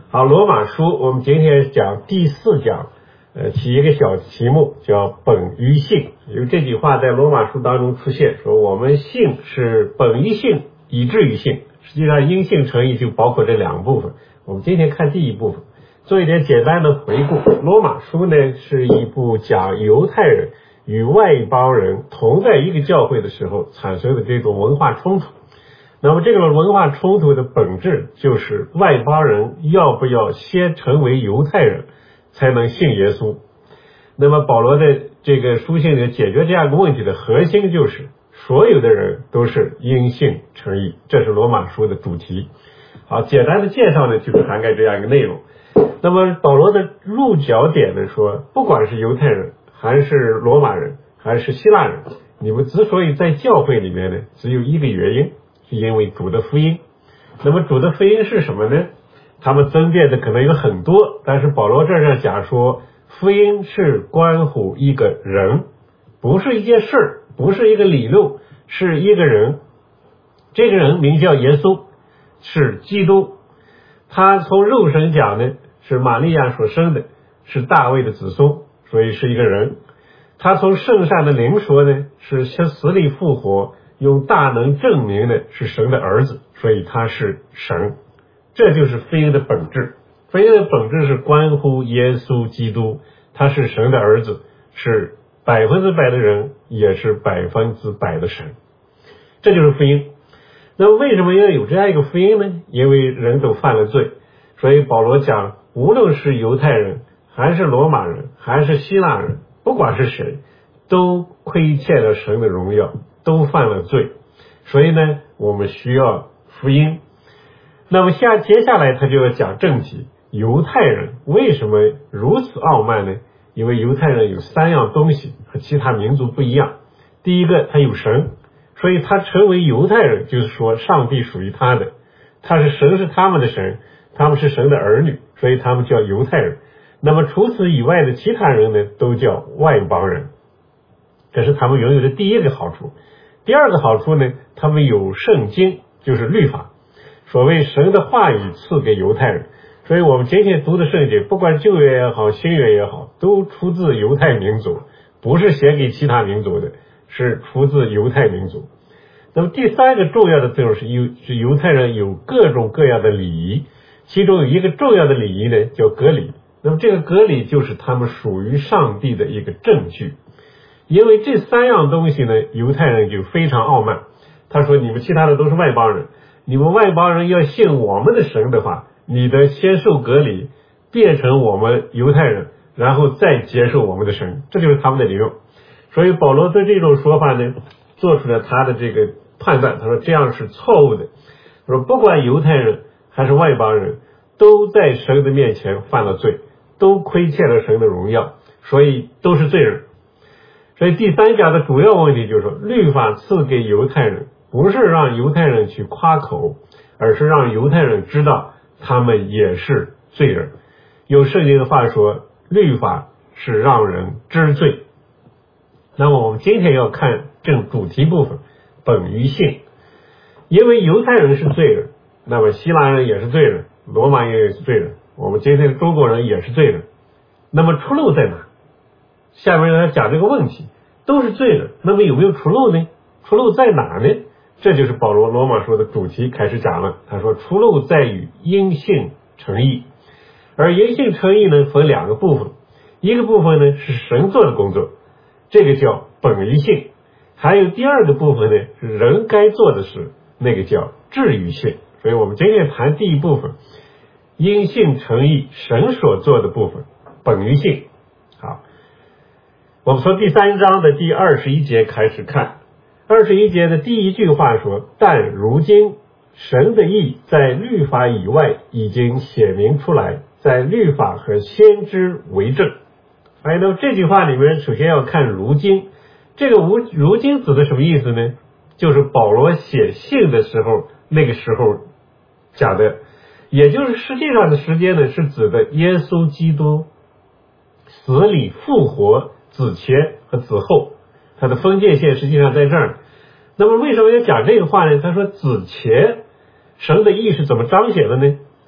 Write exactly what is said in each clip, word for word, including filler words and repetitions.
好，罗马书我们今天讲第四讲，呃，起一个小题目叫本于性，因为这句话在罗马书当中出现，说我们性是本于性以至于性，实际上因性成义就包括这两部分。我们今天看第一部分，做一点简单的回顾。罗马书呢是一部讲犹太人与外邦人同在一个教会的时候产生的这种文化冲突。那么这个文化冲突的本质就是外邦人要不要先成为犹太人才能信耶稣。那么保罗的这个书信里解决这样一个问题的核心就是所有的人都是因信称义，这是罗马书的主题。好，简单的介绍呢就是涵盖这样一个内容。那么保罗的入脚点呢说，不管是犹太人还是罗马人还是希腊人，你们之所以在教会里面呢，只有一个原因，是因为主的福音。那么主的福音是什么呢？他们争辩的可能有很多，但是保罗这儿讲说，福音是关乎一个人，不是一件事儿，不是一个理论，是一个人。这个人名叫耶稣，是基督。他从肉身讲呢，是玛利亚所生的，是大卫的子孙，所以是一个人。他从圣善的灵说呢，是从死里复活，用大能证明的是神的儿子，所以他是神。这就是福音的本质。福音的本质是关乎耶稣基督，他是神的儿子，是百分之百的人，也是百分之百的神。这就是福音。那么为什么要有这样一个福音呢？因为人都犯了罪，所以保罗讲，无论是犹太人还是罗马人还是希腊人，不管是谁，都亏欠了神的荣耀，都犯了罪，所以呢我们需要福音。那么下接下来他就要讲正题，犹太人为什么如此傲慢呢？因为犹太人有三样东西和其他民族不一样。第一个，他有神，所以他成为犹太人，就是说上帝属于他的，他是神是他们的神，他们是神的儿女，所以他们叫犹太人。那么除此以外的其他人呢，都叫外邦人，这是他们拥有的第一个好处。第二个好处呢，他们有圣经，就是律法，所谓神的话语赐给犹太人。所以我们今天读的圣经，不管旧约也好新约也好，都出自犹太民族，不是写给其他民族的，是出自犹太民族。那么第三个重要的作用是犹是犹太人有各种各样的礼仪，其中有一个重要的礼仪呢叫割礼。那么这个割礼就是他们属于上帝的一个证据。因为这三样东西呢，犹太人就非常傲慢。他说，你们其他的都是外邦人，你们外邦人要信我们的神的话，你得先受割礼，变成我们犹太人，然后再接受我们的神，这就是他们的理论。所以保罗对这种说法呢，做出了他的这个判断，他说这样是错误的。他说不管犹太人还是外邦人，都在神的面前犯了罪，都亏欠了神的荣耀，所以都是罪人。所以第三讲的主要问题就是说，律法赐给犹太人，不是让犹太人去夸口，而是让犹太人知道他们也是罪人。用圣经的话说，律法是让人知罪。那么我们今天要看正主题部分，本于性。因为犹太人是罪人，那么希腊人也是罪人，罗马人也是罪人，我们今天的中国人也是罪人。那么出路在哪？下面来讲这个问题，都是罪人，那么有没有出路呢？出路在哪呢？这就是保罗罗马书的主题开始讲了。他说出路在于因信称义。而因信称义呢分两个部分，一个部分呢是神做的工作，这个叫本于性，还有第二个部分呢是人该做的事，那个叫至于性。所以我们今天谈第一部分，因信称义，神所做的部分，本于性。好，我们从第三章的第二十一节开始看。二十一节的第一句话说，但如今神的义在律法以外已经显明出来，在律法和先知为证。哎，那么这句话里面首先要看如今，这个如如今指的什么意思呢？就是保罗写信的时候那个时候讲的，也就是实际上的时间呢是指的耶稣基督死里复活子前和子后，他的分界线实际上在这儿。那么为什么要讲这个话呢？他说子前神的义是怎么彰显的呢？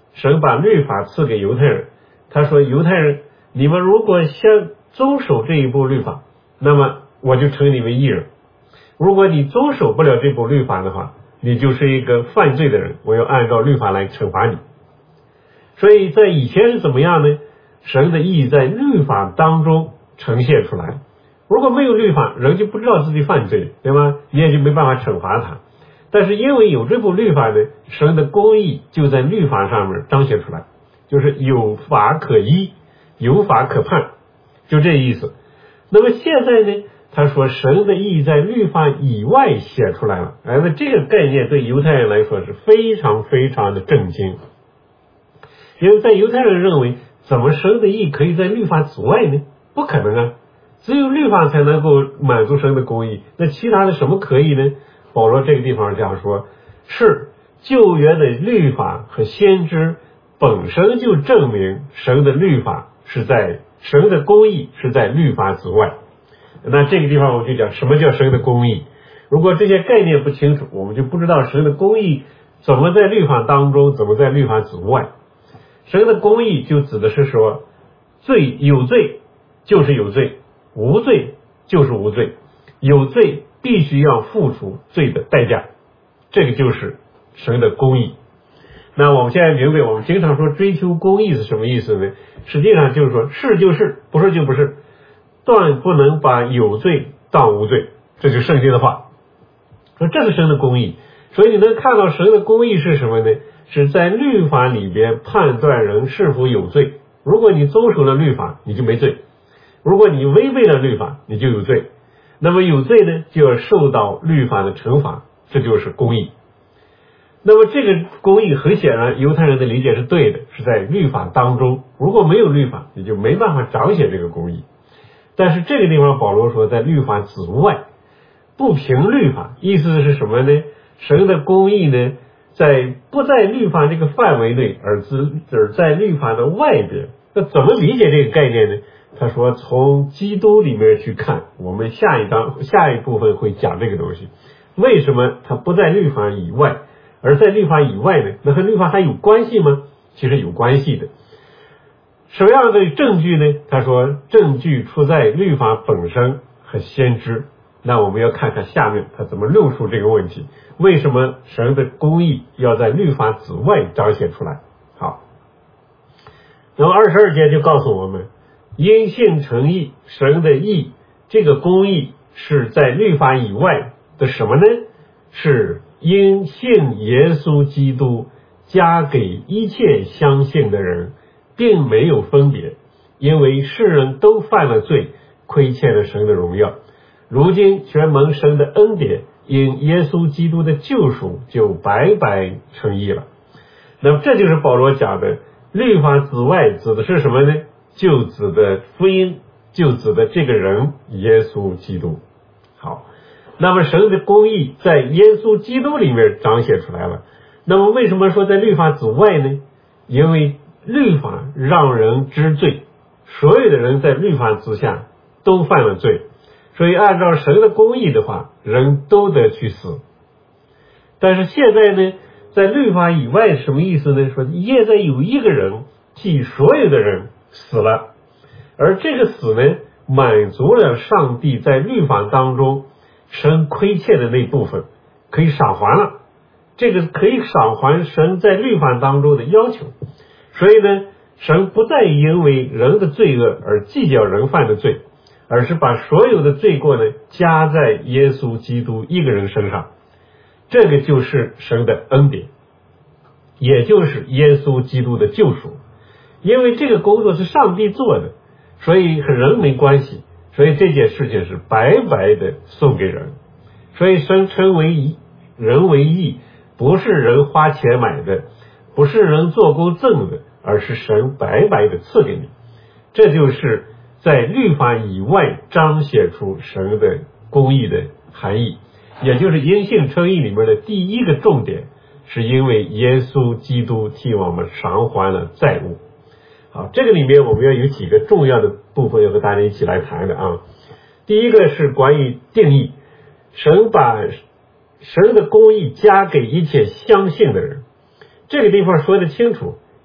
神把律法赐给犹太人，他说犹太人，你们如果先遵守这一部律法，那么我就称你为义人。如果你遵守不了这部律法的话，你就是一个犯罪的人，我要按照律法来惩罚你。所以在以前是怎么样呢？神的义在律法当中呈现出来，如果没有律法，人就不知道自己犯罪，对吗？你也就没办法惩罚他。但是因为有这部律法呢，神的公义就在律法上面彰显出来，就是有法可依，有法可判，就这意思。那么现在呢，他说神的义在律法以外写出来了，哎，那这个概念对犹太人来说是非常非常的震惊，因为在犹太人认为，怎么神的义可以在律法之外呢？不可能啊，只有律法才能够满足神的公义，那其他的什么可以呢？保罗这个地方这样说，是旧约的律法和先知本身就证明神的律法是在神的公义是在律法之外。那这个地方我们就讲什么叫神的公义，如果这些概念不清楚，我们就不知道神的公义怎么在律法当中，怎么在律法之外。神的公义就指的是说，罪有罪就是有罪，无罪就是无罪，有罪必须要付出罪的代价，这个就是神的公义。那我们现在明白，我们经常说追求公义是什么意思呢？实际上就是说，是就是，不是就不是，断不能把有罪当无罪，这就是圣经的话，说这是神的公义。所以你能看到神的公义是什么呢？是在律法里边判断人是否有罪，如果你遵守了律法，你就没罪；如果你违背了律法，你就有罪。那么有罪呢，就要受到律法的惩罚，这就是公义。那么这个公义很显然犹太人的理解是对的，是在律法当中，如果没有律法，你就没办法彰显这个公义。但是这个地方保罗说在律法之外，不凭律法，意思是什么呢？神的公义呢，在不在律法这个范围内，而只而在律法的外边。那怎么理解这个概念呢？他说从基督里面去看，我们下一章下一部分会讲这个东西。为什么它不在律法以外，而在律法以外呢？那和律法还有关系吗？其实有关系的。什么样的证据呢？他说证据出在律法本身和先知。那我们要看看下面他怎么论述这个问题，为什么神的公义要在律法之外彰显出来。好，那么二十二节就告诉我们，因信称义，神的义，这个公义是在律法以外的什么呢？是因信耶稣基督加给一切相信的人，并没有分别，因为世人都犯了罪，亏欠了神的荣耀，如今全蒙神的恩典，因耶稣基督的救赎就白白称义了。那么这就是保罗讲的律法之外指的是什么呢？就指的福音，就指的这个人耶稣基督。好，那么神的公义在耶稣基督里面彰显出来了。那么为什么说在律法之外呢？因为律法让人知罪，所有的人在律法之下都犯了罪，所以按照神的公义的话，人都得去死。但是现在呢，在律法以外什么意思呢？说现在有一个人替所有的人死了，而这个死呢，满足了上帝在律法当中神亏欠的那部分，可以偿还了。这个可以偿还神在律法当中的要求。所以呢，神不再因为人的罪恶而计较人犯的罪，而是把所有的罪过呢加在耶稣基督一个人身上。这个就是神的恩典，也就是耶稣基督的救赎。因为这个工作是上帝做的，所以和人没关系，所以这件事情是白白的送给人。所以神称为义，人为义，不是人花钱买的，不是人做工挣的，而是神白白的赐给你。这就是在律法以外彰显出神的公义的含义，也就是因信称义里面的第一个重点，是因为耶稣基督替我们偿还了债务。好，这个里面我们要有几个重要的部分要和大家一起来谈的啊。第一个是关于定义，神把神的公义加给一切相信的人。这个地方说得清楚，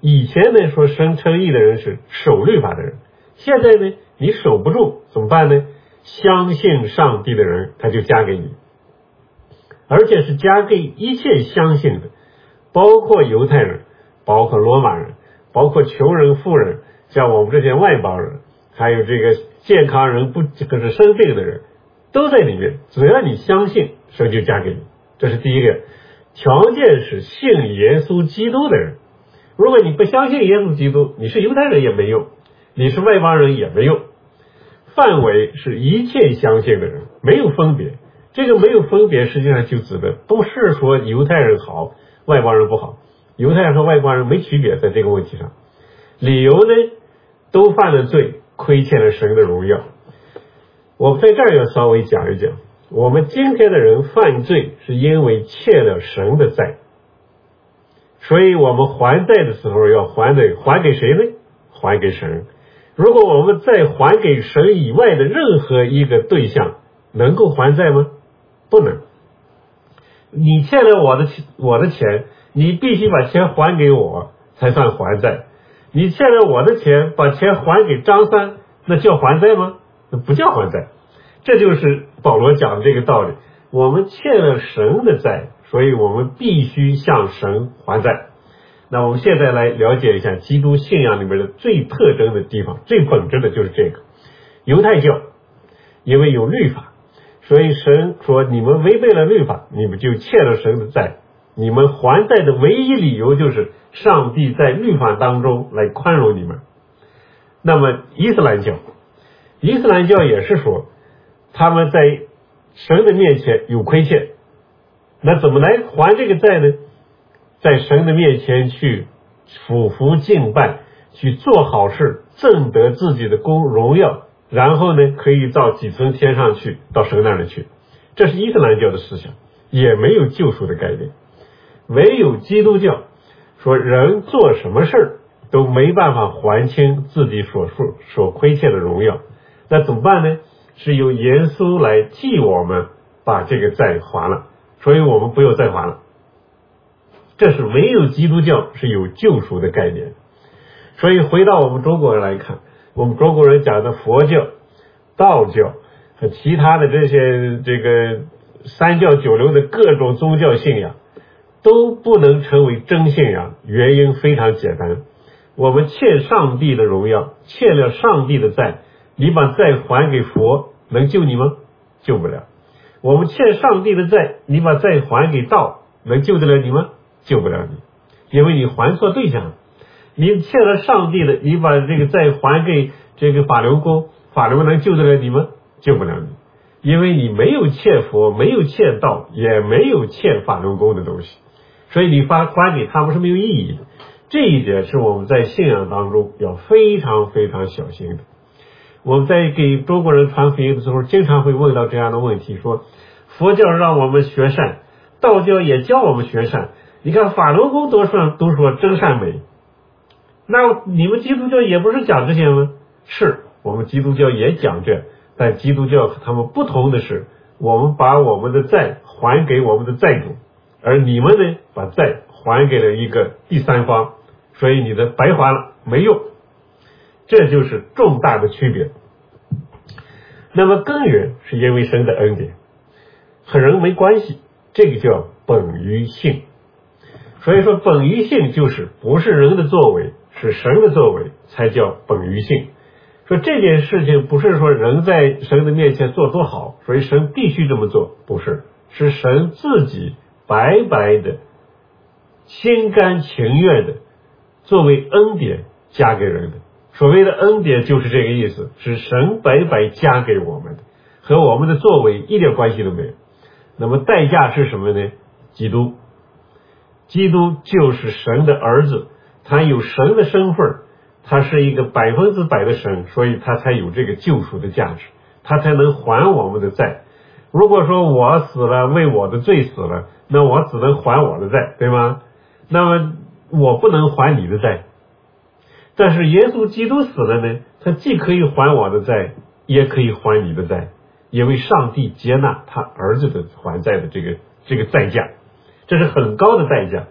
以前呢说神称义的人是守律法的人，现在呢你守不住怎么办呢？相信上帝的人他就加给你，而且是加给一切相信的，包括犹太人，包括罗马人，包括穷人富人，像我们这些外邦人，还有这个健康人不可是生病的人都在里面，只要你相信神就加给你。这是第一个条件，是信耶稣基督的人。如果你不相信耶稣基督，你是犹太人也没用，你是外邦人也没用。范围是一切相信的人，没有分别。这个没有分别实际上就指的不是说犹太人好外邦人不好，犹太人和外邦人没区别，在这个问题上。理由呢，都犯了罪，亏欠了神的荣耀。我们在这儿要稍微讲一讲，我们今天的人犯罪是因为欠了神的债，所以我们还债的时候要还给还给谁呢？还给神。如果我们再还给神以外的任何一个对象，能够还债吗？不能。你欠了我的我的钱，你必须把钱还给我才算还债。你欠了我的钱，把钱还给张三，那叫还债吗？那不叫还债。这就是保罗讲的这个道理。我们欠了神的债，所以我们必须向神还债。那我们现在来了解一下基督信仰里面的最特征的地方，最本质的就是这个。犹太教因为有律法，所以神说你们违背了律法，你们就欠了神的债。你们还债的唯一理由就是上帝在律法当中来宽容你们。那么伊斯兰教伊斯兰教也是说他们在神的面前有亏欠，那怎么来还这个债呢？在神的面前去俯伏敬拜，去做好事，挣得自己的功荣耀，然后呢可以到几层天上去，到神那里去。这是伊斯兰教的思想，也没有救赎的概念。唯有基督教说人做什么事都没办法还清自己所所亏欠的荣耀，那怎么办呢？是由耶稣来替我们把这个债还了，所以我们不用再还了。这是唯有基督教是有救赎的概念。所以回到我们中国人来看，我们中国人讲的佛教、道教和其他的这些这个三教九流的各种宗教信仰都不能成为真信仰，原因非常简单，我们欠上帝的荣耀，欠了上帝的债，你把债还给佛能救你吗？救不了。我们欠上帝的债，你把债还给道能救得了你吗？救不了你，因为你还错对象了。你欠了上帝的，你把这个债还给这个法轮功，法轮功能救得了你吗？救不了你，因为你没有欠佛，没有欠道，也没有欠法轮功的东西，所以你发还给他们是没有意义的。这一点是我们在信仰当中要非常非常小心的。我们在给中国人传福音的时候，经常会问到这样的问题，说佛教让我们学善，道教也教我们学善，你看法轮功都说都说真善美，那你们基督教也不是讲这些吗？是，我们基督教也讲这，但基督教和他们不同的是，我们把我们的债还给我们的债主，而你们呢，把债还给了一个第三方，所以你的白还了，没用。这就是重大的区别。那么根源是因为神的恩典，和人没关系，这个叫本于性。所以说本于性就是不是人的作为，是神的作为，才叫本于性。说这件事情不是说人在神的面前做多好，所以神必须这么做，不是，是神自己白白的心甘情愿的作为恩典加给人的。所谓的恩典就是这个意思，是神白白加给我们的，和我们的作为一点关系都没有。那么代价是什么呢？基督。基督就是神的儿子，他有神的身份，他是一个百分之百的神，所以他才有这个救赎的价值，他才能还我们的债。如果说我死了，为我的罪死了，那我只能还我的债，对吗？那么我不能还你的债。但是耶稣基督死了呢，他既可以还我的债，也可以还你的债，因为上帝接纳他儿子的还债的这个这个代价，这是很高的代价。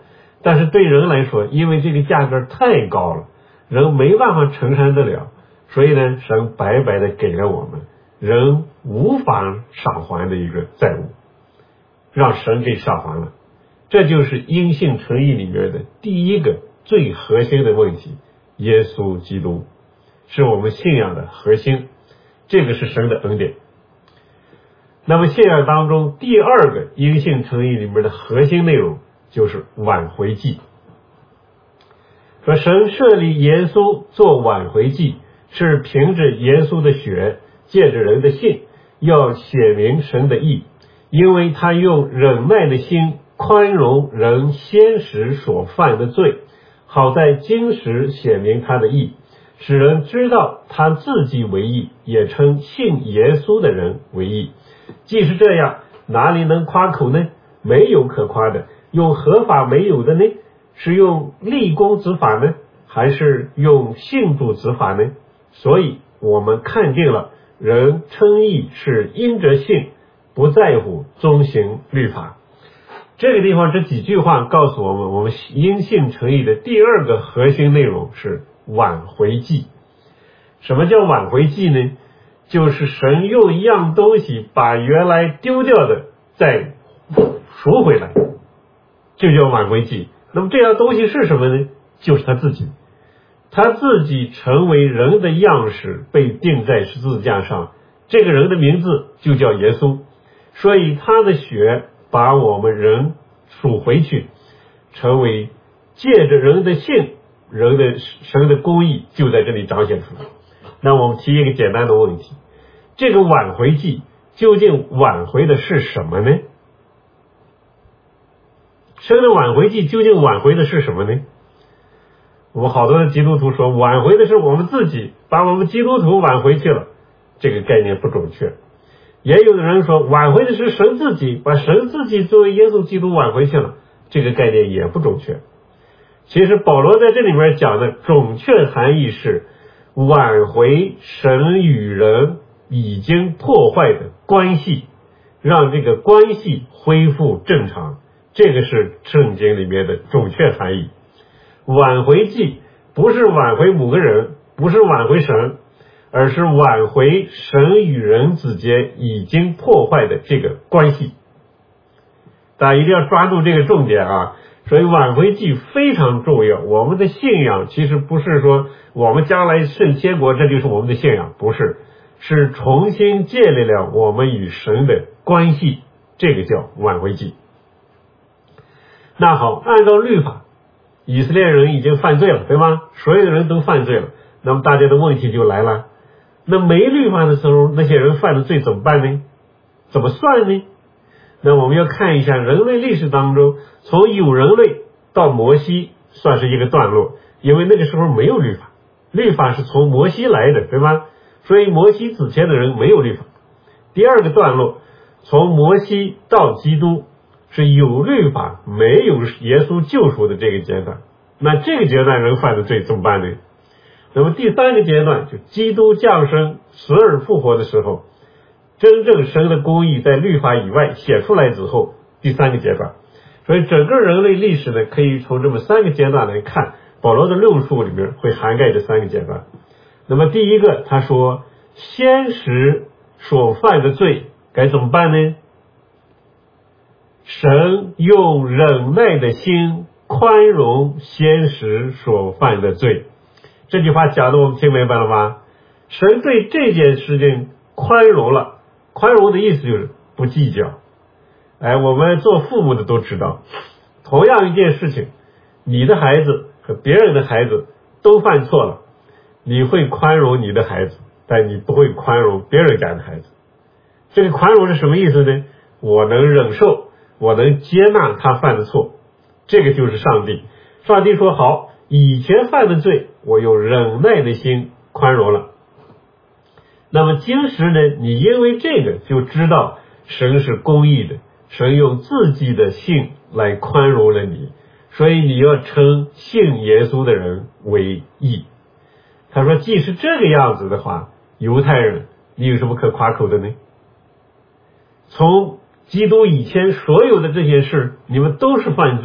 但是对人来说，因为这个价格太高了，人没办法承担得了，所以呢，神白白的给了我们人无法偿还的一个债务，让神给偿还了。这就是因信称义里面的第一个最核心的问题，耶稣基督是我们信仰的核心，这个是神的恩典。那么信仰当中第二个因信称义里面的核心内容就是挽回祭。说神设立耶稣做挽回祭，是凭着耶稣的血，借着人的信，要写明神的义，因为他用忍耐的心宽容人先时所犯的罪，好在今时写明他的义，使人知道他自己为义，也称信耶稣的人为义。既是这样，哪里能夸口呢？没有可夸的。用合法没有的呢？是用立功之法呢，还是用信主之法呢？所以我们看见了，人称义是因着信，不在乎遵行律法。这个地方这几句话告诉我们，我们因信称义的第二个核心内容是挽回祭。什么叫挽回祭呢？就是神用一样东西把原来丢掉的再赎回来，就叫挽回祭。那么这样东西是什么呢？就是他自己，他自己成为人的样式，被钉在十字架上，这个人的名字就叫耶稣，所以他的血把我们人赎回去，成为借着人的信，人的神的公义就在这里彰显出来。那我们提一个简单的问题，这个挽回祭究竟挽回的是什么呢？神的挽回祭究竟挽回的是什么呢？我们好多的基督徒说挽回的是我们自己，把我们基督徒挽回去了，这个概念不准确。也有的人说挽回的是神自己，把神自己作为耶稣基督挽回去了，这个概念也不准确。其实保罗在这里面讲的准确含义是挽回神与人已经破坏的关系，让这个关系恢复正常，这个是圣经里面的准确含义。挽回祭不是挽回某个人，不是挽回神，而是挽回神与人之间已经破坏的这个关系。大家一定要抓住这个重点啊！所以挽回祭非常重要。我们的信仰其实不是说我们将来圣天国这就是我们的信仰，不是，是重新建立了我们与神的关系，这个叫挽回祭。那好，按照律法，以色列人已经犯罪了，对吗？所有的人都犯罪了，那么大家的问题就来了，那没律法的时候，那些人犯的罪怎么办呢？怎么算呢？那我们要看一下人类历史当中，从有人类到摩西算是一个段落，因为那个时候没有律法，律法是从摩西来的，对吗？所以摩西之前的人没有律法。第二个段落，从摩西到基督，是有律法没有耶稣救赎的这个阶段，那这个阶段人犯的罪怎么办呢？那么第三个阶段，就基督降生死而复活的时候，真正神的公义在律法以外写出来之后，第三个阶段。所以整个人类历史呢，可以从这么三个阶段来看，保罗的论述里面会涵盖这三个阶段。那么第一个，他说先时所犯的罪该怎么办呢？神用忍耐的心宽容先时所犯的罪。这句话讲的我们听明白了吗？神对这件事情宽容了，宽容的意思就是不计较。哎，我们做父母的都知道，同样一件事情，你的孩子和别人的孩子都犯错了，你会宽容你的孩子，但你不会宽容别人家的孩子。这个宽容是什么意思呢？我能忍受，我能接纳他犯的错，这个就是上帝。上帝说好，以前犯的罪我有忍耐的心宽容了。那么今时呢，你因为这个就知道神是公义的，神用自己的信来宽容了你，所以你要称信耶稣的人为义。他说既是这个样子的话，犹太人你有什么可夸口的呢？从基督以前所有的这些事，你们都是犯罪的，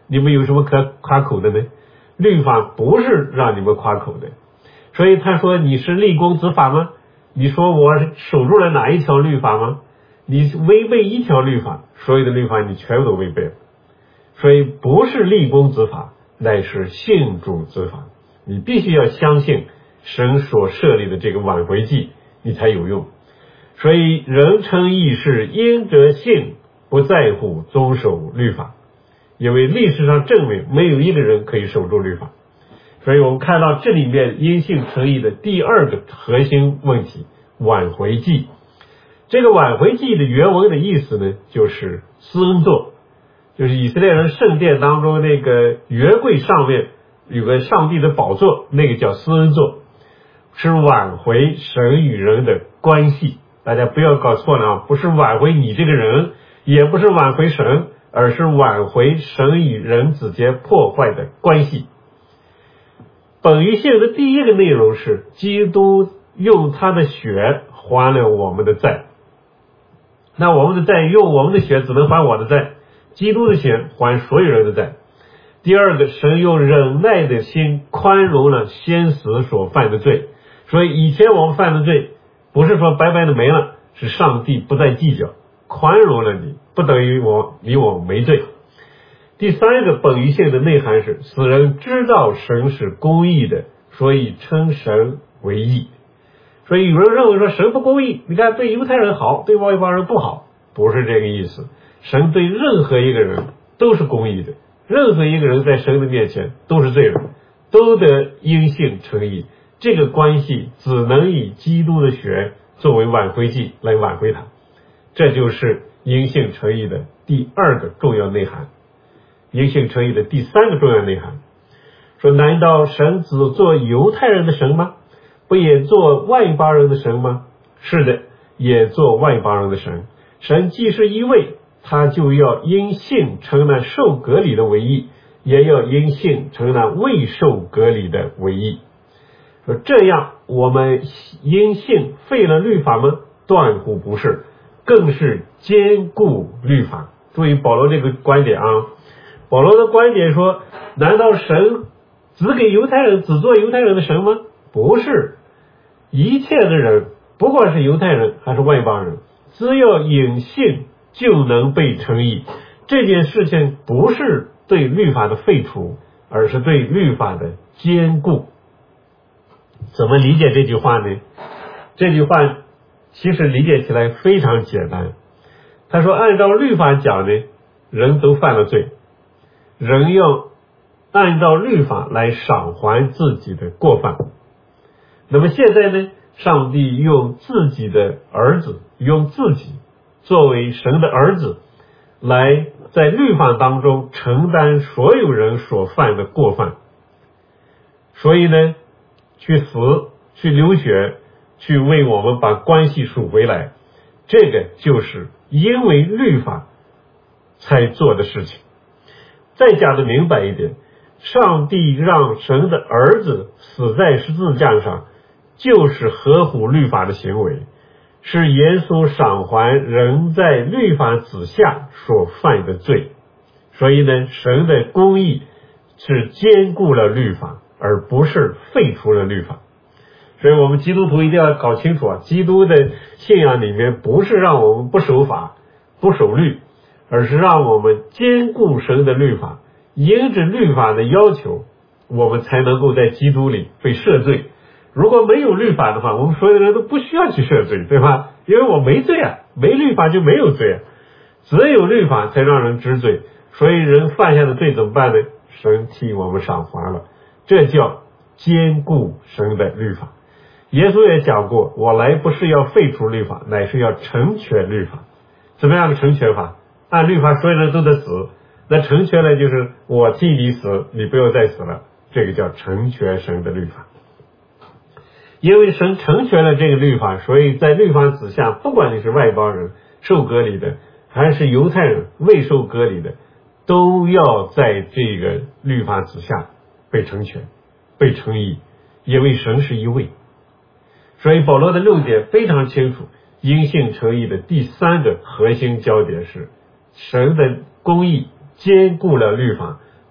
你们有什么可夸口的呢？律法不是让你们夸口的。所以他说你是立功执法吗？你说我守住了哪一条律法吗？你违背一条律法，所有的律法你全部都违背了。所以不是立功执法，乃是信主执法。你必须要相信神所设立的这个挽回祭，你才有用。所以人称义是因着信，不在乎遵守律法，因为历史上证明没有一个人可以守住律法。所以我们看到这里面因信称义的第二个核心问题，挽回祭。这个挽回祭的原文的意思呢，就是施恩座，就是以色列人圣殿当中那个约柜上面有个上帝的宝座，那个叫施恩座，是挽回神与人的关系。大家不要搞错了啊，不是挽回你这个人，也不是挽回神，而是挽回神与人之间破坏的关系。本于信的第一个内容是基督用他的血还了我们的债。那我们的债，用我们的血只能还我的债，基督的血还所有人的债。第二个，神用忍耐的心宽容了先死所犯的罪。所以以前我们犯的罪不是说白白的没了，是上帝不再计较，宽容了你，不等于我你我没罪。第三个本于信的内涵是使人知道神是公义的，所以称神为义。所以有人认为说神不公义，你看对犹太人好，对外邦人不好，不是这个意思。神对任何一个人都是公义的，任何一个人在神的面前都是罪人，都得因信称义。这个关系只能以基督的血作为挽回祭来挽回他，这就是因信称义的第二个重要内涵。因信称义的第三个重要内涵，说难道神只做犹太人的神吗？不也做外邦人的神吗？是的，也做外邦人的神。神既是一位，他就要因信称那受割礼的为义，也要因信称那未受割礼的为义。说这样我们因信废了律法吗？断乎不是，更是坚固律法。注意保罗这个观点啊，保罗的观点说，难道神只给犹太人，只做犹太人的神吗？不是，一切的人，不管是犹太人还是外邦人，只要因信就能被称义。这件事情不是对律法的废除，而是对律法的坚固。怎么理解这句话呢？这句话其实理解起来非常简单。他说按照律法讲呢，人都犯了罪，人要按照律法来偿还自己的过犯。那么现在呢，上帝用自己的儿子，用自己作为神的儿子，来在律法当中承担所有人所犯的过犯。所以呢，去死，去流血，去为我们把关系赎回来，这个就是因为律法才做的事情。再讲的明白一点，上帝让神的儿子死在十字架上，就是合乎律法的行为，是耶稣偿还人在律法之下所犯的罪。所以呢，神的公义是兼顾了律法，而不是废除了律法。所以我们基督徒一定要搞清楚啊，基督的信仰里面不是让我们不守法不守律，而是让我们兼顾神的律法，因着律法的要求，我们才能够在基督里被赦罪。如果没有律法的话，我们所有的人都不需要去赦罪，对吧？因为我没罪啊，没律法就没有罪啊，只有律法才让人知罪。所以人犯下的罪怎么办呢？神替我们偿还了，这叫兼顾神的律法。耶稣也讲过，我来不是要废除律法，乃是要成全律法。怎么样的成全法？按律法所有人都得死，那成全了就是我替你死，你不要再死了，这个叫成全神的律法。因为神成全了这个律法，所以在律法之下，不管你是外邦人受割礼的，还是犹太人未受割礼的，都要在这个律法之下被成全被称义，因为神是一位。所以保罗的论点非常清楚，因信称义的第三个核心焦点是神的公义兼顾了律法，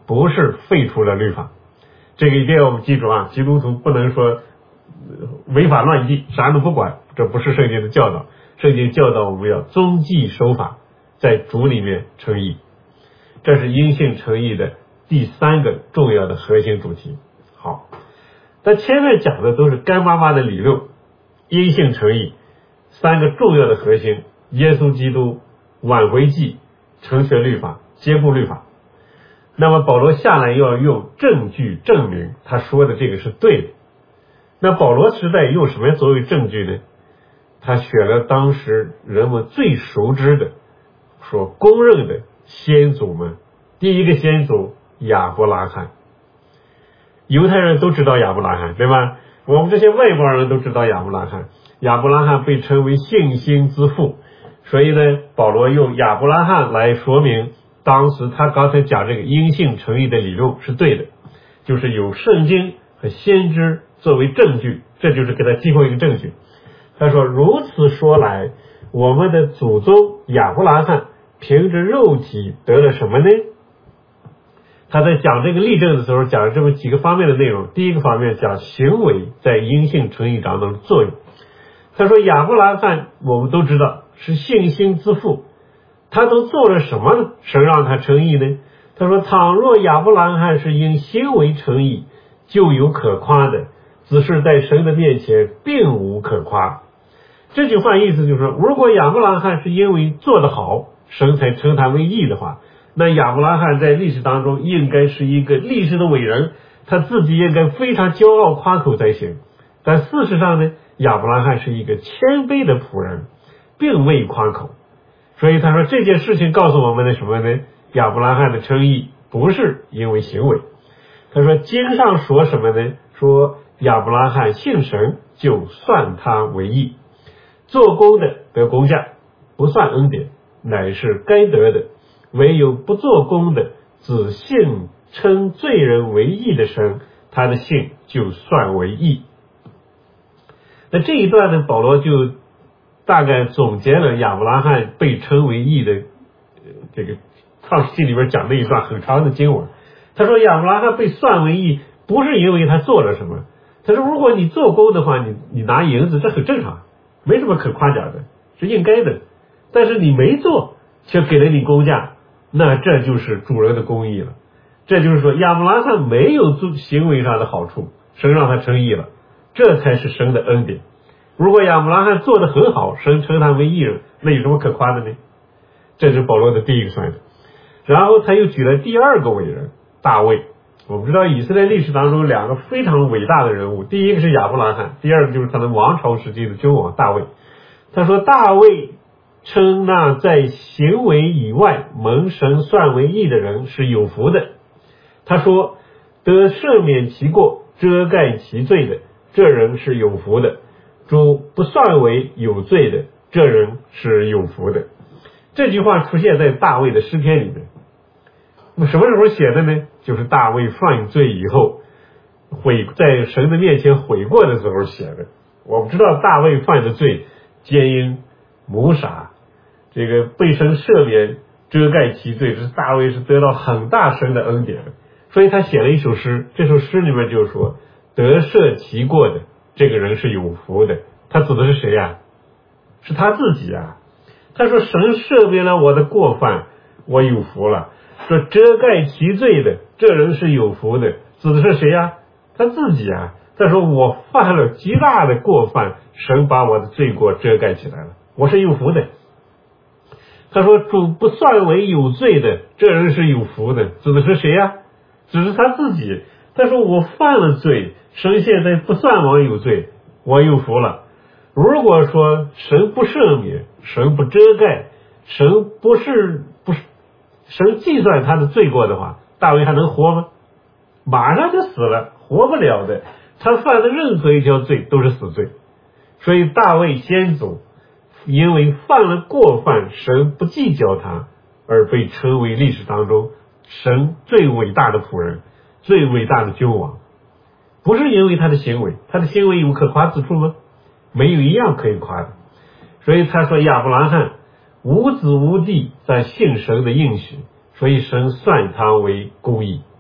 不是废除了律法。这个一定要我们记住啊，基督徒不能说违法乱纪，啥都不管，这不是圣经的教导。圣经教导我们要遵纪守法，在主里面称义。这是因信称义的第三个重要的核心主题。好，但前面讲的都是干巴巴的理论，因信称义三个重要的核心：耶稣基督、挽回祭、成全律法、接顾律法。那么保罗下来要用证据证明他说的这个是对的。那保罗时代用什么作为证据呢？他选了当时人们最熟知的、所公认的先祖们。第一个先祖亚伯拉罕，犹太人都知道亚伯拉罕，对吧？我们这些外国人都知道亚伯拉罕。亚伯拉罕被称为信心之父，所以呢，保罗用亚伯拉罕来说明当时他刚才讲这个因信称义的理论是对的，就是有圣经和先知作为证据，这就是给他提供一个证据。他说，如此说来，我们的祖宗亚伯拉罕凭着肉体得了什么呢？他在讲这个例证的时候讲了这么几个方面的内容。第一个方面讲行为在因信称义当中的作用。他说亚伯拉罕我们都知道是信心之父，他都做了什么呢？神让他称义呢？他说倘若亚伯拉罕是因行为称义，就有可夸的，只是在神的面前并无可夸。这句话意思就是说，如果亚伯拉罕是因为做得好，神才称他为义的话，那亚伯拉罕在历史当中应该是一个历史的伟人，他自己应该非常骄傲夸口才行。但事实上呢，亚伯拉罕是一个谦卑的仆人，并未夸口。所以他说这件事情告诉我们的什么呢？亚伯拉罕的称义不是因为行为。他说经上说什么呢？说亚伯拉罕信神，就算他为义。做工的得工价，不算恩典，乃是该得的。唯有不做工的，只信称罪人为义的神，他的信就算为义。那这一段呢，保罗就大概总结了亚伯拉罕被称为义的、呃、这个创世纪里边讲的一段很长的经文。他说亚伯拉罕被算为义不是因为他做了什么，他说如果你做工的话，你你拿银子，这很正常，没什么可夸奖的，是应该的。但是你没做却给了你工价，那这就是主人的公义了。这就是说亚伯拉罕没有做行为上的好处，神让他称义了，这才是神的恩典。如果亚伯拉罕做得很好，神称他为义人，那有什么可夸的呢？这是保罗的第一个算子。然后他又举了第二个伟人大卫。我们知道以色列历史当中两个非常伟大的人物，第一个是亚伯拉罕，第二个就是他的王朝时期的君王大卫。他说大卫称那在行为以外蒙神算为义的人是有福的。他说得赦免其过，遮盖其罪的，这人是有福的。主不算为有罪的，这人是有福的。这句话出现在大卫的诗篇里面。那么什么时候写的呢？就是大卫犯罪以后悔，在神的面前悔过的时候写的。我们知道大卫犯的罪奸淫谋杀，这个被神赦免遮盖其罪，这大卫是得到很大神的恩典的。所以他写了一首诗，这首诗里面就说得赦其过的这个人是有福的。他指的是谁呀？是他自己啊。他说神赦免了我的过犯，我有福了。说遮盖其罪的这人是有福的，指的是谁呀？他自己啊。他说我犯了极大的过犯，神把我的罪过遮盖起来了，我是有福的。他说主不算为有罪的这人是有福的，指的是谁呀？指的是他自己。他说我犯了罪，神现在不算我有罪，我有福了。如果说神不赦免，神不遮盖，神不是不是神计算他的罪过的话，大卫还能活吗？马上就死了，活不了的。他犯的任何一条罪都是死罪。所以大卫先祖因为犯了过犯，神不计较他，而被称为历史当中神最伟大的仆人，最伟大的君王。不是因为他的行为，他的行为有可夸之处吗？没有一样可以夸的。所以他说亚伯拉罕无子无弟，在信神的应许，所以神算他为公义。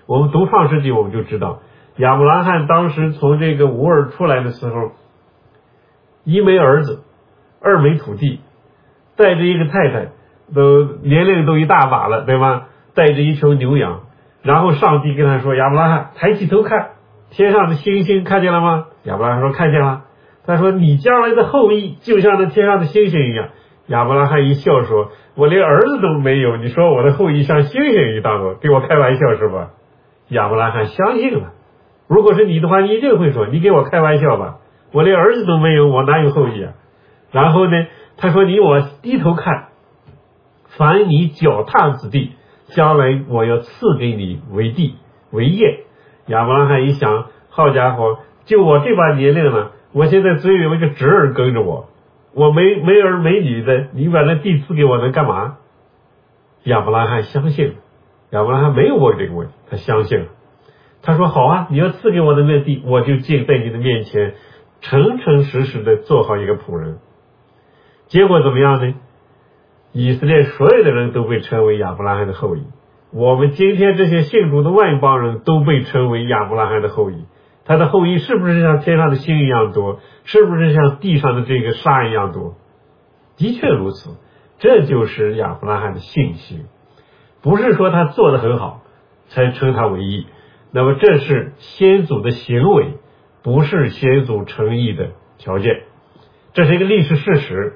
我们读创世纪我们就知道，亚伯拉罕当时从这个乌尔出来的时候，一没儿子，二没土地，带着一个太太，都年龄都一大把了，对吧？带着一群牛羊，然后上帝跟他说，亚伯拉罕抬起头看天上的星星，看见了吗？亚伯拉罕说看见了。他说你将来的后裔就像那天上的星星一样。亚伯拉罕一笑说，我连儿子都没有，你说我的后裔像星星一样多，给我开玩笑是吧？亚伯拉罕相信了。如果是你的话，你一定会说，你给我开玩笑吧，我连儿子都没有，我哪有后裔啊？然后呢，他说你我低头看，凡你脚踏之地，将来我要赐给你为地为业。亚伯拉罕一想，好家伙，就我这把年龄了，我现在只有一个侄儿跟着我，我没没儿没女的，你把那地赐给我能干嘛？亚伯拉罕相信了，亚伯拉罕没有问这个问题，他相信了。他说好啊，你要赐给我的那地，我就尽在你的面前诚诚实实的做好一个仆人。结果怎么样呢？以色列所有的人都被称为亚伯拉罕的后裔，我们今天这些信主的外邦人都被称为亚伯拉罕的后裔。他的后裔是不是像天上的星一样多？是不是像地上的这个沙一样多？的确如此，这就是亚伯拉罕的信心，不是说他做得很好才称他为义。那么这是先祖的行为，不是先祖称义的条件，这是一个历史事实。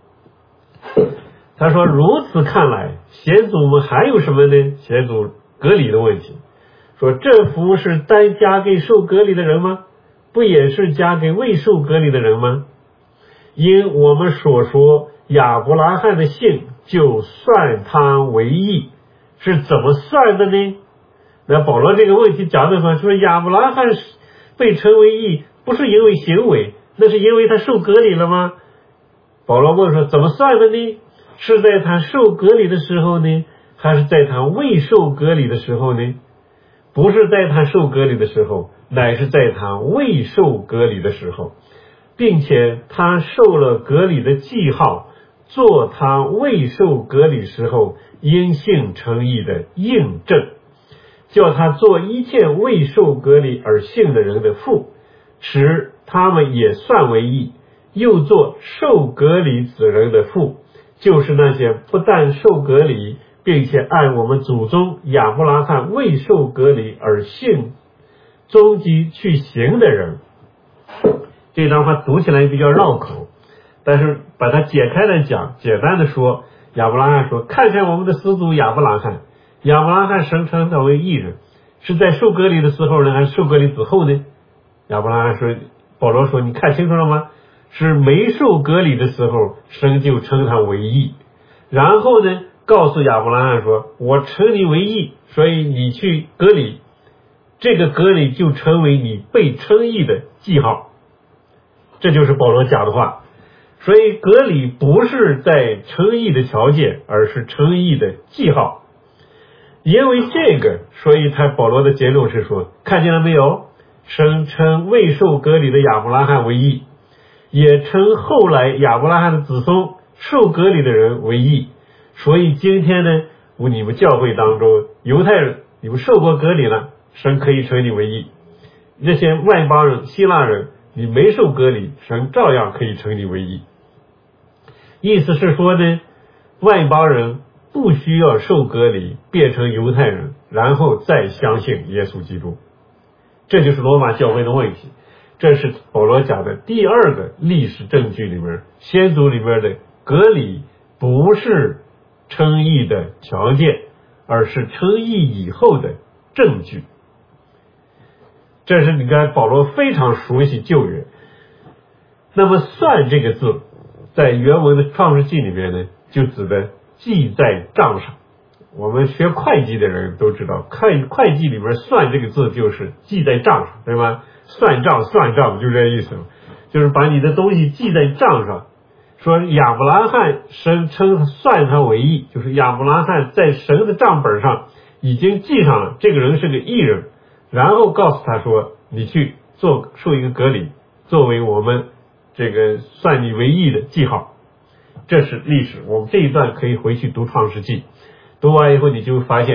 他说如此看来，先祖们还有什么呢？先祖隔离的问题，说这福是单加给受隔离的人吗？不也是加给未受隔离的人吗？因我们所说亚伯拉罕的信就算他为义，是怎么算的呢？那保罗这个问题讲的说，说亚伯拉罕被称为义，不是因为行为，那是因为他受隔离了吗？保罗问说怎么算的呢？是在他受隔离的时候呢，还是在他未受隔离的时候呢？不是在他受隔离的时候，乃是在他未受隔离的时候，并且他受了隔离的记号，做他未受隔离时候因信称义的印证，叫他做一切未受隔离而信的人的父，使他们也算为义，又做受隔离子人的父，就是那些不但受隔离，并且按我们祖宗亚伯拉罕未受隔离而信终极去行的人。这段话读起来比较绕口，但是把它解开来讲，简单的说，亚伯拉罕说，看看我们的始祖亚伯拉罕，亚伯拉罕声称他为义人，是在受隔离的时候呢，还是受隔离之后呢？亚伯拉罕说，保罗说，你看清楚了吗？是没受隔离的时候，神就称他为义，然后呢，告诉亚伯拉罕说，我称你为义，所以你去隔离，这个隔离就成为你被称义的记号。这就是保罗讲的话。所以隔离不是在称义的条件，而是称义的记号。因为这个，所以他保罗的结论是说，看见了没有？神称未受隔离的亚伯拉罕为义，也称后来亚伯拉罕的子孙受隔离的人为义。所以今天呢，你们教会当中犹太人，你们受过隔离了，神可以称你为义。那些外邦人希腊人，你没受隔离，神照样可以称你为义。意思是说呢，外邦人不需要受隔离变成犹太人，然后再相信耶稣基督。这就是罗马教会的问题。这是保罗讲的第二个历史证据里面，先祖里面的隔离不是称义的条件，而是称义以后的证据。这是你看保罗非常熟悉旧约。那么算这个字在原文的创世纪里面呢，就指的记在账上。我们学会计的人都知道，会会计里面算这个字就是记在账上，对吧？算账算账就这意思，就是把你的东西记在账上。说亚伯拉罕神称算他为义，就是亚伯拉罕在神的账本上已经记上了这个人是个义人，然后告诉他说，你去做受一个隔离，作为我们这个算你为义的记号。这是历史，我们这一段可以回去读创世纪，读完以后你就会发现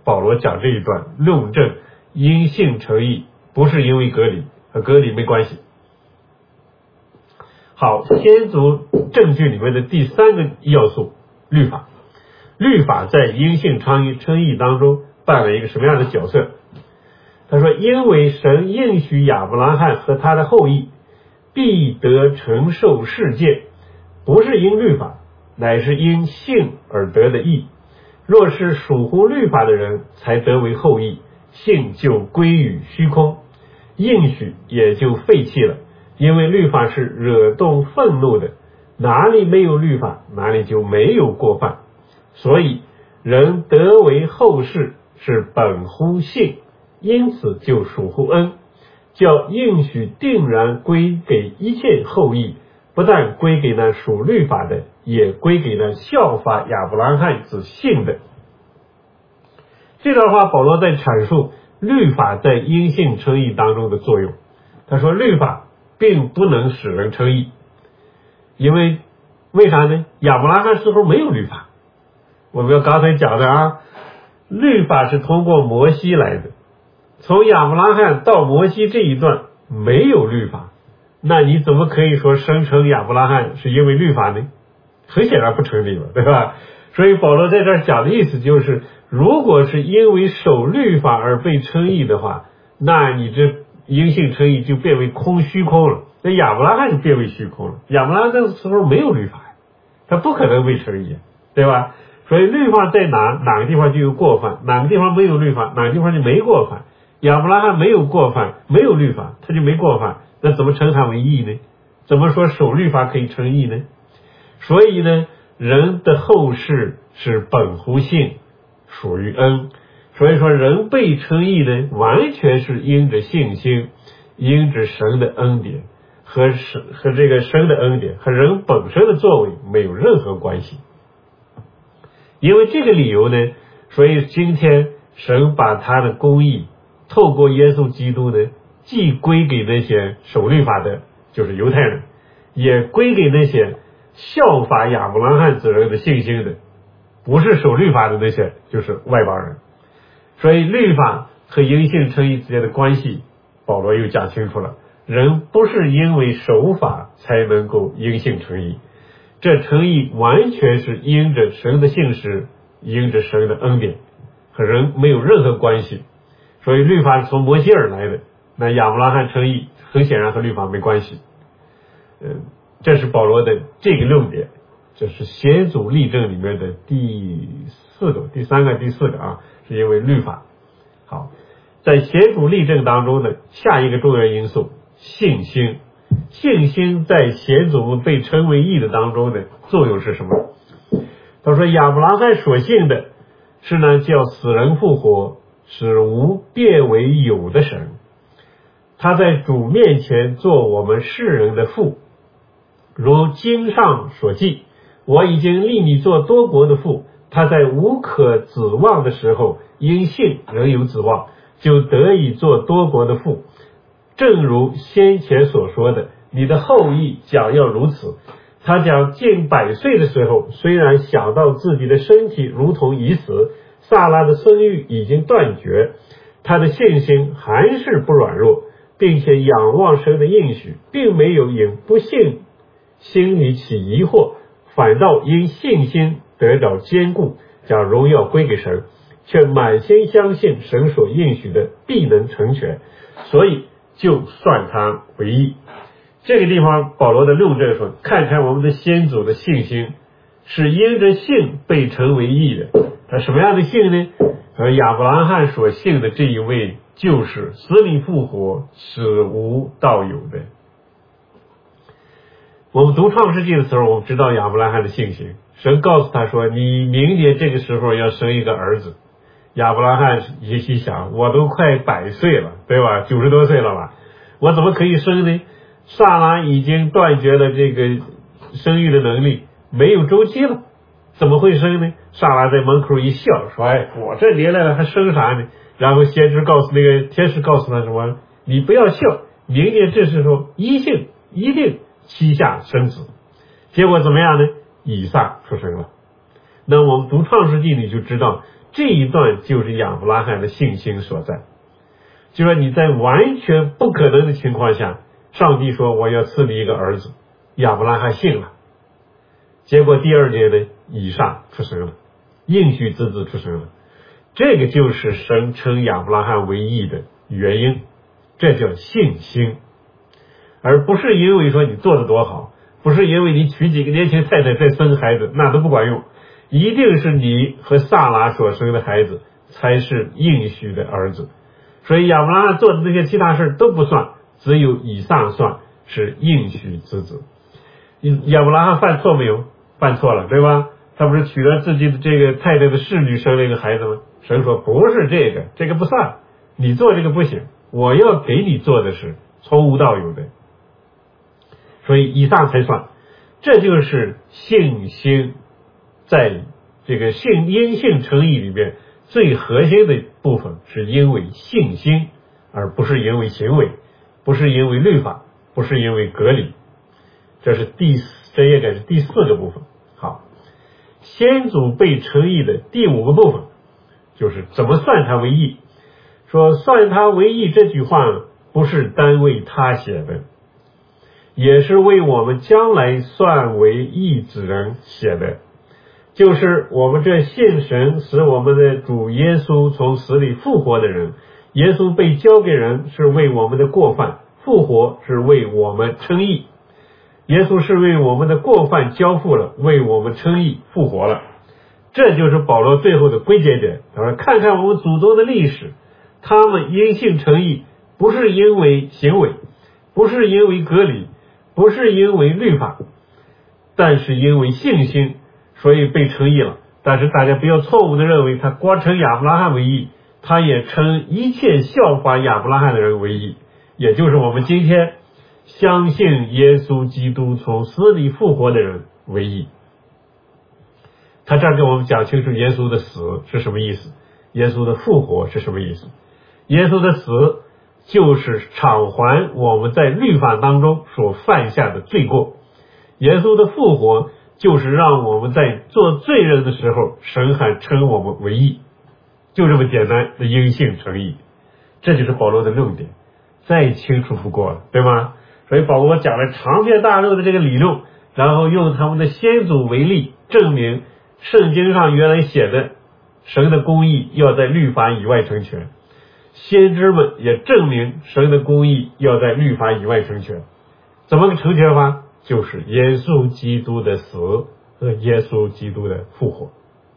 保罗讲这一段论证因信称义，不是因为割礼，和割礼没关系。好，先祖证据里面的第三个要素，律法。律法在因信称义称义当中扮演一个什么样的角色？他说，因为神应许亚伯拉罕和他的后裔必得承受世界，不是因律法，乃是因信而得的义。若是属乎律法的人才得为后裔，信就归于虚空，应许也就废弃了。因为律法是惹动愤怒的，哪里没有律法，哪里就没有过犯。所以人得为后世是本乎信，因此就属乎恩，叫应许定然归给一切后裔，不但归给那属律法的，也归给那效法亚伯拉罕之信的。这段话保罗在阐述律法在因信称义当中的作用。他说律法并不能使人称义，因为为啥呢？亚伯拉罕时候没有律法。我们刚才讲的啊，律法是通过摩西来的，从亚伯拉罕到摩西这一段没有律法，那你怎么可以说声称亚伯拉罕是因为律法呢？很显然不成立了，对吧？所以保罗在这儿讲的意思就是，如果是因为守律法而被称义的话，那你这因信称义就变为空虚空了，那亚伯拉罕就变为虚空了。亚伯拉罕这个时候没有律法，他不可能被称义，对吧？所以律法在哪，哪个地方就有过犯，哪个地方没有律法，哪个地方就没过犯。亚伯拉罕没有过犯，没有律法，他就没过犯，那怎么称他为义呢？怎么说守律法可以称义呢？所以呢，人的后世是本乎信，属于恩。所以说人被称义呢，完全是因着信心，因着神的恩典，和神和这个神的恩典和人本身的作为没有任何关系。因为这个理由呢，所以今天神把他的公义透过耶稣基督呢，既归给那些守律法的，就是犹太人，也归给那些效法亚伯拉罕之人的信心的，不是守律法的那些，就是外邦人。所以律法和因信称义之间的关系，保罗又讲清楚了。人不是因为守法才能够因信称义，这称义完全是因着神的信实，因着神的恩典，和人没有任何关系。所以律法是从摩西而来的，那亚伯拉罕称义很显然和律法没关系。嗯，这是保罗的这个论点，这是先祖例证里面的第四个、第三个、第四个啊，是因为律法。好，在先祖例证当中呢，下一个重要因素信心。信心在先祖们被称为义的当中的作用是什么？他说亚伯拉罕所信的是呢，叫死人复活，使无变为有的神。他在主面前做我们世人的父，如经上所记，我已经立你做多国的父。他在无可指望的时候，因信仍有指望，就得以做多国的父。正如先前所说的，你的后裔将要如此。他将近百岁的时候，虽然想到自己的身体如同已死，撒拉的生育已经断绝，他的信心还是不软弱，并且仰望神的应许，并没有因不信心里起疑惑，反倒因信心得到坚固，将荣耀归给神，却满心相信神所应许的必能成全，所以就算他为义。这个地方保罗的论证说，看看我们的先祖的信心是因着信被称为义的。他什么样的信呢？而亚伯拉罕所信的这一位就是死里复活，使无到有的。我们读创世纪的时候，我们知道亚伯拉罕的信心，神告诉他说，你明年这个时候要生一个儿子。亚伯拉罕也许想，我都快百岁了，对吧？九十多岁了吧，我怎么可以生呢？撒拉已经断绝了这个生育的能力，没有周期了，怎么会生呢？撒拉在门口一笑说，哎，我这年来了还生啥呢？然后先知告诉那个天使告诉他什么？你不要笑，明年这时候一定一定膝下生子。结果怎么样呢？以撒出生了。那我们读创世纪你就知道， 这一段就是亚伯拉罕的信心所在。就说你在完全不可能的情况下，上帝说我要赐你一个儿子，亚伯拉罕信了。结果第二年呢，以撒出生了，应许之子出生了。这个就是神称亚伯拉罕为义的原因，这叫信心，而不是因为说你做得多好，不是因为你娶几个年轻太太再生孩子，那都不管用，一定是你和撒拉所生的孩子才是应许的儿子。所以亚伯拉罕做的那些其他事都不算，只有以撒算是应许之子。亚伯拉罕犯错没有？犯错了，对吧？他不是娶了自己的这个太太的侍女生了一个孩子吗？神说不是这个，这个不算，你做这个不行，我要给你做的是从无到有的，所以以撒才算。这就是信心在这个信因信称义里面最核心的部分，是因为信心，而不是因为行为，不是因为律法，不是因为隔离。这是第这应该是第四个部分。好，先祖被称义的第五个部分就是怎么算他为义。说算他为义这句话不是单为他写的，也是为我们将来算为义之人写的，就是我们这信神使我们的主耶稣从死里复活的人。耶稣被交给人是为我们的过犯，复活是为我们称义。耶稣是为我们的过犯交付了，为我们称义复活了。这就是保罗最后的归结点。他说看看我们祖宗的历史，他们因信称义，不是因为行为，不是因为割礼，不是因为律法，但是因为信心，所以被称义了。但是大家不要错误的认为他光称亚伯拉罕为义，他也称一切效法亚伯拉罕的人为义，也就是我们今天相信耶稣基督从死里复活的人为义。他这儿给我们讲清楚耶稣的死是什么意思，耶稣的复活是什么意思。耶稣的死就是偿还我们在律法当中所犯下的罪过，耶稣的复活就是让我们在做罪人的时候，神还称我们为义，就这么简单的因信称义。这就是保罗的论点，再清楚不过了，对吗？所以保罗讲了长篇大论的这个理论，然后用他们的先祖为例，证明圣经上原来写的神的公义要在律法以外成全，先知们也证明神的公义要在律法以外成全。怎么个成全法？就是耶稣基督的死和耶稣基督的复活。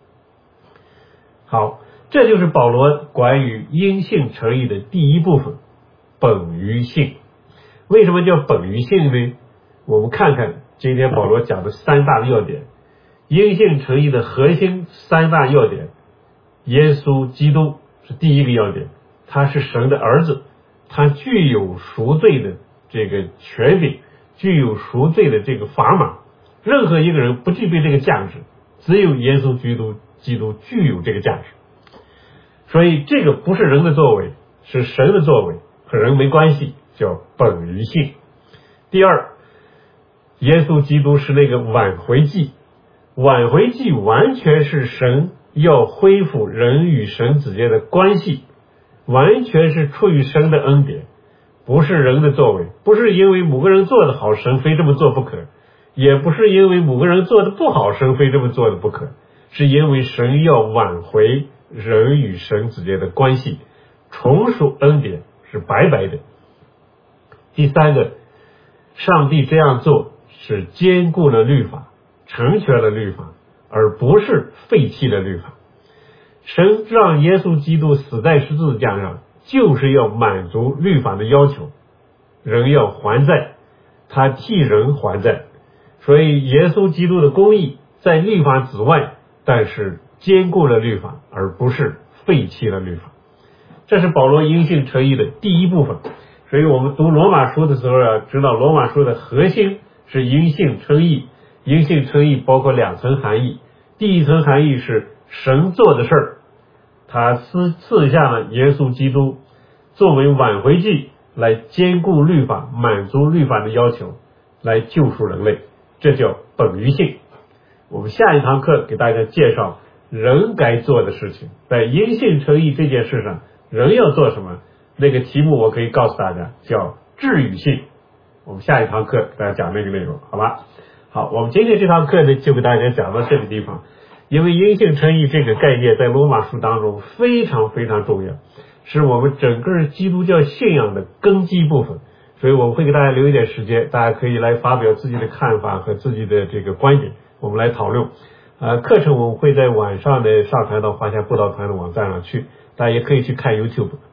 好，这就是保罗关于因信称义的第一部分，本于信。为什么叫本于信呢？我们看看今天保罗讲的三大要点。因信称义的核心三大要点，耶稣基督是第一个要点，他是神的儿子，他具有赎罪的这个权柄，具有赎罪的这个砝码。任何一个人不具备这个价值，只有耶稣基督基督具有这个价值。所以这个不是人的作为，是神的作为，和人没关系，叫本于信。第二，耶稣基督是那个挽回祭，挽回祭完全是神要恢复人与神之间的关系，完全是出于神的恩典，不是人的作为，不是因为某个人做得好神非这么做不可，也不是因为某个人做得不好神非这么做的不可，是因为神要挽回人与神之间的关系，重属恩典，是白白的。第三个，上帝这样做是兼顾了律法，成全了律法，而不是废弃了律法。神让耶稣基督死在十字架上，就是要满足律法的要求，人要还债，他替人还债。所以耶稣基督的公义在律法之外，但是兼顾了律法，而不是废弃了律法。这是保罗因信称义的第一部分。所以我们读罗马书的时候啊，知道罗马书的核心是因信称义。因信称义包括两层含义，第一层含义是神做的事儿，他赐赐下了耶稣基督作为挽回祭，来兼顾律法，满足律法的要求，来救赎人类，这叫本于信。我们下一堂课给大家介绍人该做的事情，在因信称义这件事上，人要做什么？那个题目我可以告诉大家，叫治与信。我们下一堂课给大家讲那个内容，好吧？好，我们今天这堂课呢，就给大家讲到这个地方。因为因信称义这个概念在罗马书当中非常非常重要，是我们整个基督教信仰的根基部分，所以我们会给大家留一点时间，大家可以来发表自己的看法和自己的这个观点，我们来讨论。呃，课程我们会在晚上的上传到华夏布道团的网站上去，大家也可以去看 YouTube。